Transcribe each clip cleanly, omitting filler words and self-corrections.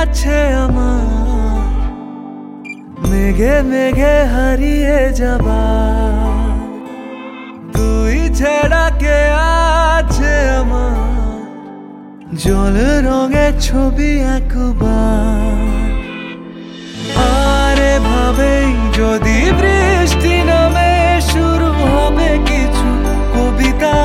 আছে আমার, মেঘে মেঘে হারিয়ে যাবা। তুই ছাড়া কে আছে আমার, জল রঙের ছবি একবার। আরে ভাবেই যদি বৃষ্টি নামে শুরু হবে কিছু কবিতা।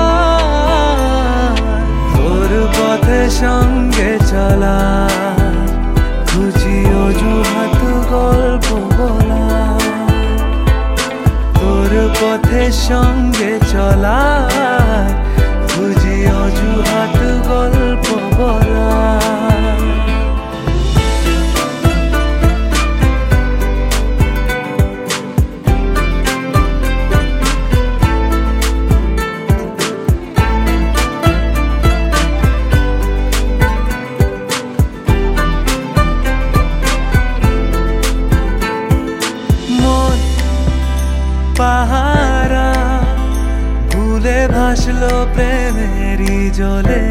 তোর পথে সঙ্গে চলা, খুঁজি অজুহাত গল্প বলা। তোর পথে সঙ্গে চলা, খুঁজি অজুহাত গল্প বলা। পাহারা ভুলে ভাসলো প্রেমেরই জলে।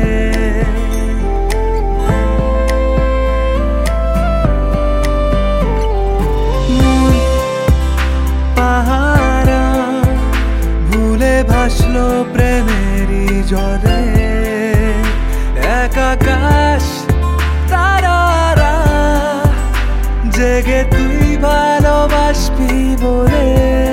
পাহারা ভুলে ভাসলো প্রেমেরই জলে। এক আকাশ তারারা জেগে তুই ভালোবাসবি বলে।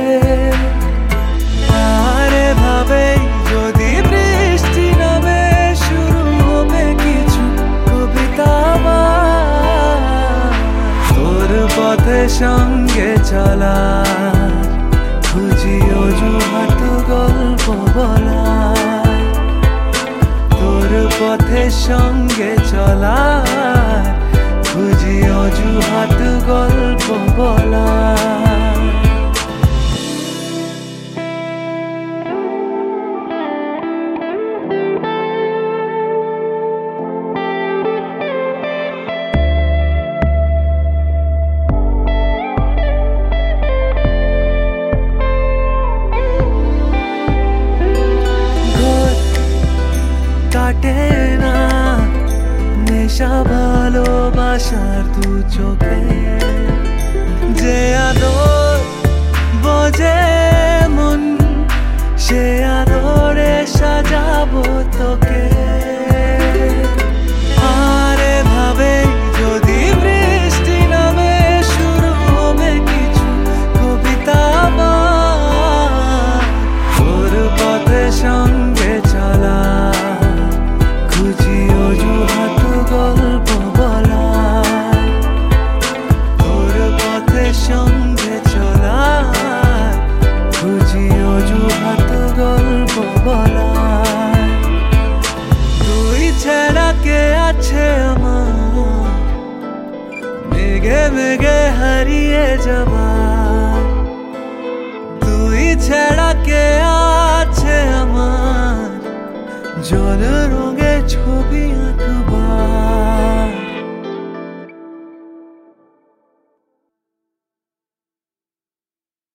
যদি বৃষ্টি নামে শুরু হবে কিছু কবিতা। তোর পথে সঙ্গে চলা, খুঁজি অজুহাত গল্প বলা। তোর পথে সঙ্গে চলা, খুঁজি অজুহাত গল্প বলা। কাটে না নেশা ভালোবাসার দু চোখে, যে আদর বোঝে মন সে আদরে সাজাবো তোকে। আরে ভাবে যদি বৃষ্টি নামে শুরু হবে কিছু কবিতা। তোর পথে সঙ্গে চলা, খুঁজি অজুহাত গল্প বলা। তোর পথে সঙ্গে চলা, খুঁজি অজুহাত গল্প বলা। তুই ছাড়া কে আছে আমার, মেঘে মেঘে হারিয়ে যাবা। তুই ছাড়া কে আছে আমার, জল রঙের ছবি।